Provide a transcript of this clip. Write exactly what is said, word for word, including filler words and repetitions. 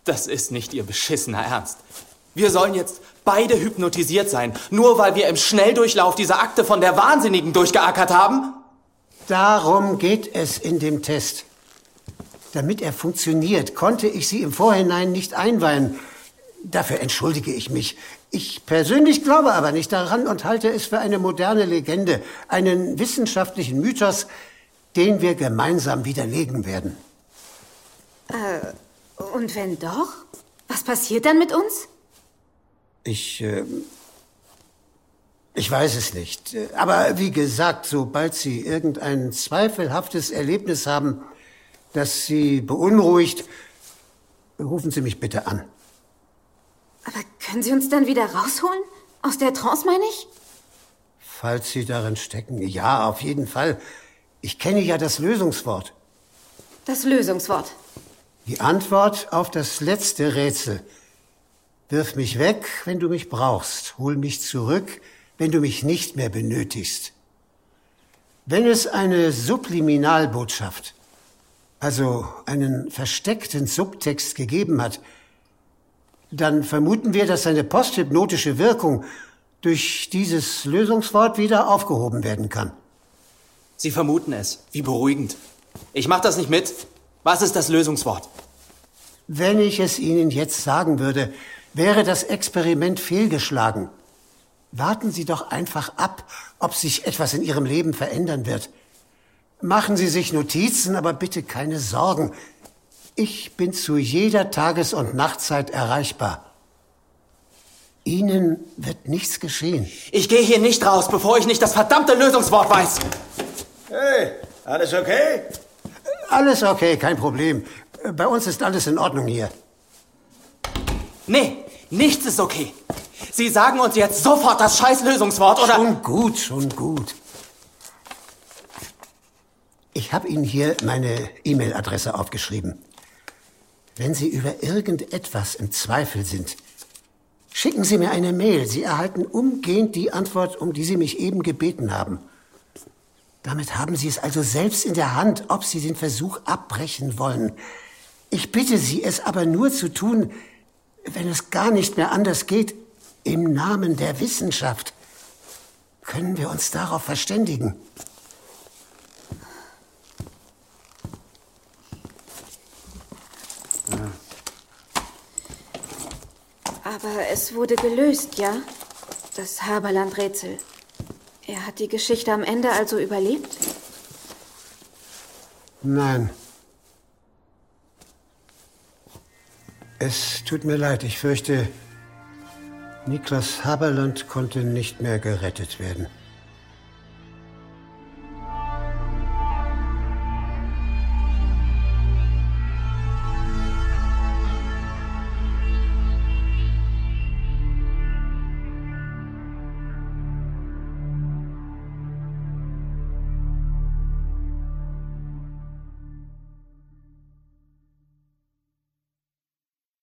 Das ist nicht Ihr beschissener Ernst. Wir sollen jetzt beide hypnotisiert sein, nur weil wir im Schnelldurchlauf diese Akte von der Wahnsinnigen durchgeackert haben? Darum geht es in dem Test. Damit er funktioniert, konnte ich Sie im Vorhinein nicht einweihen. Dafür entschuldige ich mich. Ich persönlich glaube aber nicht daran und halte es für eine moderne Legende, einen wissenschaftlichen Mythos, den wir gemeinsam widerlegen werden. Äh, und wenn doch? Was passiert dann mit uns? Ich, äh, ich weiß es nicht. Aber wie gesagt, sobald Sie irgendein zweifelhaftes Erlebnis haben, das Sie beunruhigt, rufen Sie mich bitte an. Aber können Sie uns dann wieder rausholen? Aus der Trance, meine ich? Falls Sie darin stecken, ja, auf jeden Fall. Ich kenne ja das Lösungswort. Das Lösungswort? Die Antwort auf das letzte Rätsel. Wirf mich weg, wenn du mich brauchst. Hol mich zurück, wenn du mich nicht mehr benötigst. Wenn es eine Subliminalbotschaft, also einen versteckten Subtext gegeben hat, dann vermuten wir, dass seine posthypnotische Wirkung durch dieses Lösungswort wieder aufgehoben werden kann. Sie vermuten es. Wie beruhigend. Ich mach das nicht mit. Was ist das Lösungswort? Wenn ich es Ihnen jetzt sagen würde, wäre das Experiment fehlgeschlagen. Warten Sie doch einfach ab, ob sich etwas in Ihrem Leben verändern wird. Machen Sie sich Notizen, aber bitte keine Sorgen. Ich bin zu jeder Tages- und Nachtzeit erreichbar. Ihnen wird nichts geschehen. Ich gehe hier nicht raus, bevor ich nicht das verdammte Lösungswort weiß. Hey, alles okay? Alles okay, kein Problem. Bei uns ist alles in Ordnung hier. Nee, nichts ist okay. Sie sagen uns jetzt sofort das scheiß Lösungswort, oder? Schon gut, schon gut. Ich habe Ihnen hier meine E-Mail-Adresse aufgeschrieben. Wenn Sie über irgendetwas im Zweifel sind, schicken Sie mir eine Mail. Sie erhalten umgehend die Antwort, um die Sie mich eben gebeten haben. Damit haben Sie es also selbst in der Hand, ob Sie den Versuch abbrechen wollen. Ich bitte Sie, es aber nur zu tun, wenn es gar nicht mehr anders geht, im Namen der Wissenschaft. Können wir uns darauf verständigen? Aber es wurde gelöst, ja? Das Haberland-Rätsel. Er hat die Geschichte am Ende also überlebt? Nein. Es tut mir leid, ich fürchte, Niklas Haberland konnte nicht mehr gerettet werden.